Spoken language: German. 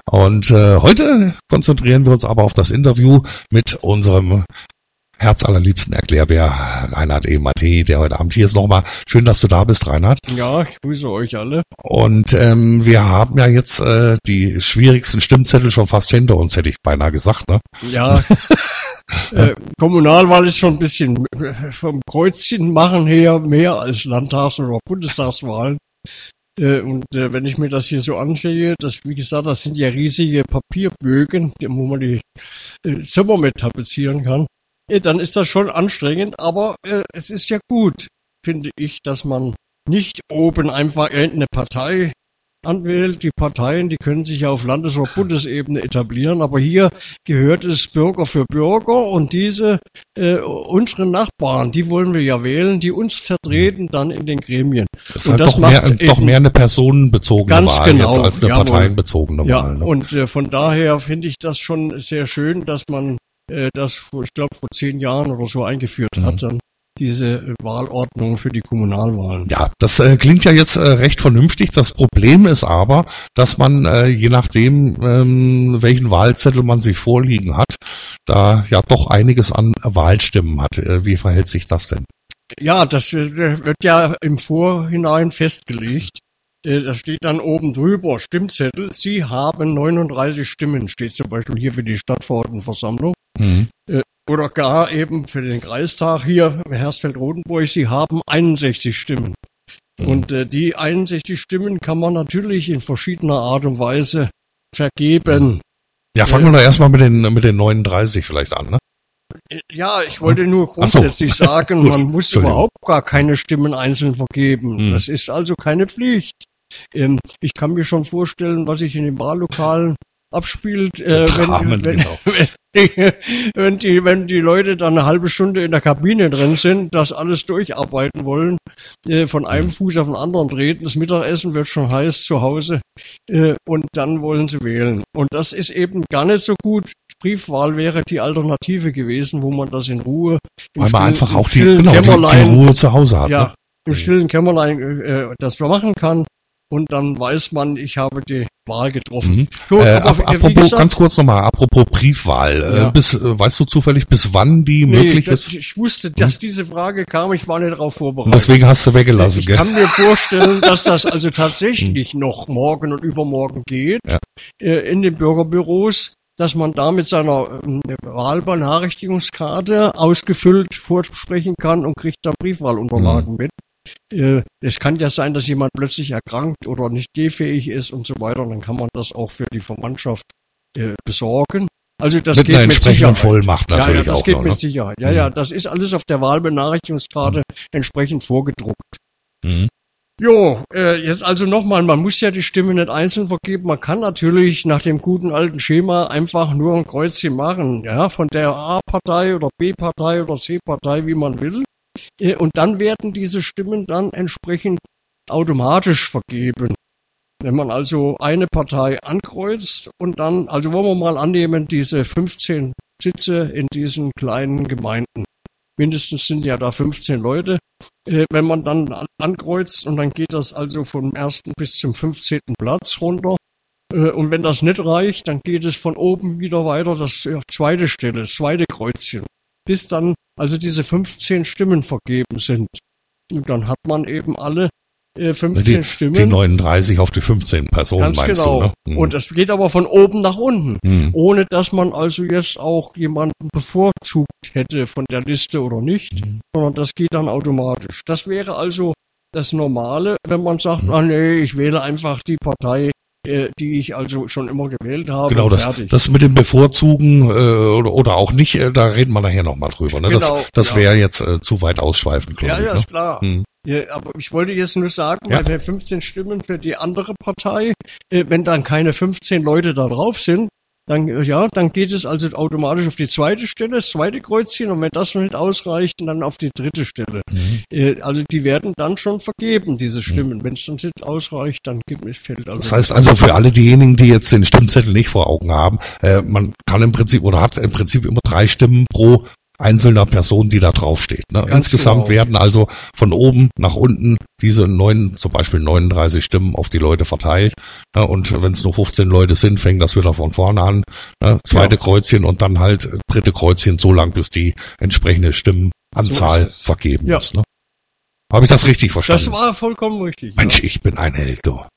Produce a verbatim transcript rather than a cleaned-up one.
Und äh, heute konzentrieren wir uns aber auf das Interview mit unserem herzallerliebsten Erklärbär Reinhard E. Mattei, der heute Abend hier ist. Nochmal schön, dass du da bist, Reinhard. Ja, ich grüße euch alle. Und ähm, wir haben ja jetzt äh, die schwierigsten Stimmzettel schon fast hinter uns, hätte ich beinahe gesagt, ne? Ja, äh, Kommunalwahl ist schon ein bisschen vom Kreuzchen machen her mehr als Landtags- oder Bundestagswahlen. Äh, und äh, wenn ich mir das hier so ansehe, das, wie gesagt, das sind ja riesige Papierbögen, wo man die äh, Zimmer mit tapezieren kann. Dann ist das schon anstrengend, aber äh, es ist ja gut, finde ich, dass man nicht oben einfach irgendeine Partei anwählt. Die Parteien, die können sich ja auf Landes- oder Bundesebene etablieren, aber hier gehört es Bürger für Bürger und diese, äh, unsere Nachbarn, die wollen wir ja wählen, die uns vertreten dann in den Gremien. Das ist halt doch, mehr, doch mehr eine personenbezogene Wahl genau, jetzt als eine jawohl. parteienbezogene ja, Wahl. Ne? Und äh, von daher finde ich das schon sehr schön, dass man das, ich glaube, vor zehn Jahren oder so eingeführt mhm. hat, dann diese Wahlordnung für die Kommunalwahlen. Ja, das äh, klingt ja jetzt äh, recht vernünftig. Das Problem ist aber, dass man, äh, je nachdem, ähm, welchen Wahlzettel man sich vorliegen hat, da ja doch einiges an Wahlstimmen hat. Äh, wie verhält sich das denn? Ja, das äh, wird ja im Vorhinein festgelegt. Da steht dann oben drüber, Stimmzettel, Sie haben neununddreißig Stimmen, steht zum Beispiel hier für die Stadtverordnetenversammlung. Mhm. Oder gar eben für den Kreistag hier, Hersfeld-Rotenburg, Sie haben einundsechzig Stimmen. Mhm. Und äh, die einundsechzig Stimmen kann man natürlich in verschiedener Art und Weise vergeben. Ja, fangen äh, wir doch erstmal mit den, mit den neununddreißig vielleicht an, ne? Ja, ich wollte nur grundsätzlich so. sagen, man muss überhaupt gar keine Stimmen einzeln vergeben. Mhm. Das ist also keine Pflicht. Ähm, ich kann mir schon vorstellen, was sich in den Wahllokalen abspielt, äh, wenn, wenn, genau. wenn, die, wenn, die, wenn die Leute dann eine halbe Stunde in der Kabine drin sind, das alles durcharbeiten wollen, äh, von einem Fuß auf den anderen treten, das Mittagessen wird schon heiß zu Hause äh, und dann wollen sie wählen. Und das ist eben gar nicht so gut. Briefwahl wäre die Alternative gewesen, wo man das in Ruhe, weil man einfach auch die, genau, die, die Ruhe zu Hause hat. Ja, ne? im stillen Kämmerlein äh, das machen kann. Und dann weiß man, ich habe die Wahl getroffen. Mhm. So, äh, aber, apropos, gesagt, ganz kurz nochmal, apropos Briefwahl. Ja. Äh, bis, äh, weißt du zufällig, bis wann die nee, möglich das, ist? Ich wusste, dass hm? diese Frage kam, ich war nicht darauf vorbereitet. Deswegen hast du weggelassen, ich gell? Ich kann mir vorstellen, dass das also tatsächlich hm. noch morgen und übermorgen geht, ja. äh, in den Bürgerbüros, dass man da mit seiner äh, Wahlbenachrichtigungskarte ausgefüllt vorsprechen kann und kriegt da Briefwahlunterlagen hm. mit. Es kann ja sein, dass jemand plötzlich erkrankt oder nicht gehfähig ist und so weiter. Dann kann man das auch für die Verwandtschaft äh, besorgen. Also das mit geht einer mit entsprechenden Vollmacht natürlich ja, ja, das auch geht noch, mit ne? Sicherheit. Ja, mhm. ja, das ist alles auf der Wahlbenachrichtigungskarte mhm. entsprechend vorgedruckt. Mhm. Jo, äh, jetzt also nochmal, man muss ja die Stimme nicht einzeln vergeben. Man kann natürlich nach dem guten alten Schema einfach nur ein Kreuzchen machen, ja, von der A-Partei oder B-Partei oder C-Partei, wie man will. Und dann werden diese Stimmen dann entsprechend automatisch vergeben. Wenn man also eine Partei ankreuzt und dann, also wollen wir mal annehmen, diese fünfzehn Sitze in diesen kleinen Gemeinden. Mindestens sind ja da fünfzehn Leute. Wenn man dann ankreuzt und dann geht das also vom ersten bis zum fünfzehnten Platz runter. Und wenn das nicht reicht, dann geht es von oben wieder weiter, das zweite Stelle, das zweite Kreuzchen. Bis dann also diese fünfzehn Stimmen vergeben sind. Und dann hat man eben alle äh, fünfzehn die, Stimmen. Die neununddreißig auf die fünfzehn Personen, ganz meinst genau. du, ne? Mhm. Und das geht aber von oben nach unten. Mhm. Ohne dass man also jetzt auch jemanden bevorzugt hätte von der Liste oder nicht. Mhm. Sondern das geht dann automatisch. Das wäre also das Normale, wenn man sagt, mhm. ah nee, ich wähle einfach die Partei, die ich also schon immer gewählt habe. Genau, das, das mit dem Bevorzugen äh, oder, oder auch nicht, äh, da reden wir nachher nochmal drüber. Ne? Genau, das das ja. wäre jetzt äh, zu weit ausschweifend, glaube ja, ich. Ja, ne? ist klar. Hm. Ja, aber ich wollte jetzt nur sagen, ja. weil wir fünfzehn Stimmen für die andere Partei, äh, wenn dann keine fünfzehn Leute da drauf sind, dann ja, dann geht es also automatisch auf die zweite Stelle, das zweite Kreuzchen, und wenn das noch nicht ausreicht, dann auf die dritte Stelle. Mhm. Äh, also die werden dann schon vergeben, diese Stimmen. Mhm. Wenn es dann nicht ausreicht, dann gibt es fällt also. Das heißt also für alle diejenigen, die jetzt den Stimmzettel nicht vor Augen haben, äh, man kann im Prinzip oder hat im Prinzip immer drei Stimmen pro einzelner Person, die da draufsteht. Ne? Insgesamt genau. werden also von oben nach unten diese neun, zum Beispiel neununddreißig Stimmen auf die Leute verteilt. Ne? Und wenn es nur fünfzehn Leute sind, fängt das wieder von vorne an. Ne? Zweite Ja. Kreuzchen und dann halt dritte Kreuzchen so lang, bis die entsprechende Stimmenanzahl So vergeben ja. ist. Ne? Habe ich das richtig verstanden? Das war vollkommen richtig. Mensch, ja. ich bin ein Held, du.